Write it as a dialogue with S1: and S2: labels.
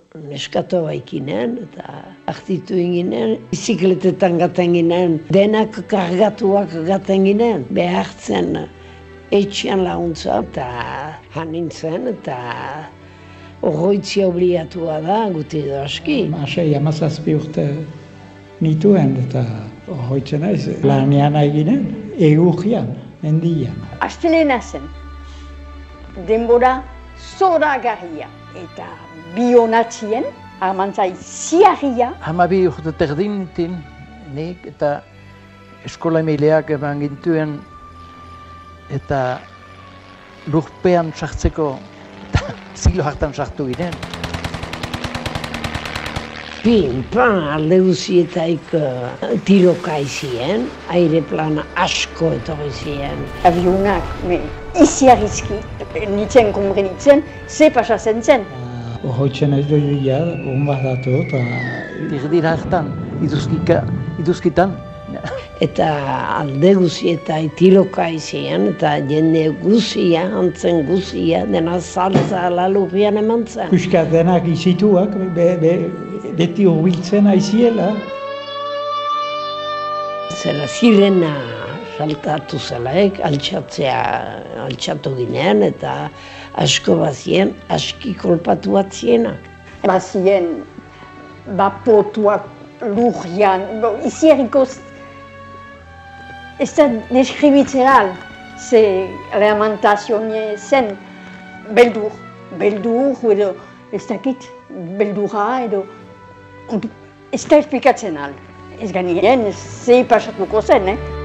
S1: neskato baikinen, eta artitu inginen, bizikletetan gaten ginen, denak kargatuak gaten ginen, behartzen etxean laguntza, eta hanintzen, eta horroitzia obligatua da, guti edo aski.
S2: 6-7 urte nituen, eta horroitzen naiz, lanean eginen, egurrian, mendian.
S3: Astelena zen, denbora zoragarria, eta bionatzien, armantzai ziarria.
S4: 12 urte terdintin, nik eta eskola emaileak eman gintuen, eta lurpean sartzeko zilo hartan sartu ginen.
S1: Alde guzietaik tiroka izien, aireplana asko etorri ziren.
S3: Avionak, iziarrizki, nitzen konbrenitzen, ze pasatzen zen.
S2: Horroitzen ez doia, bombardatu, eta...
S4: Tirdira hartan, iduzkitan.
S1: Eta alde guzietai tiroka izien, eta jende guzia, antzen guzia, dena saltza lalurrian eman zen.
S2: Puska denak izituak, beti hurbiltzen aiziela.
S1: Zela zirena saltatu zelaek, altxatu ginen, eta asko bazien, aski kolpatu bat zienak.
S3: Bazien, bapotuak lurrian, izierikoz, ez da deskribitzeral, ze reamantazioa zen beldur, edo ez dakit, beldurra edo ez da esplikatzen al. Ez gainien, ze pasatuko zen,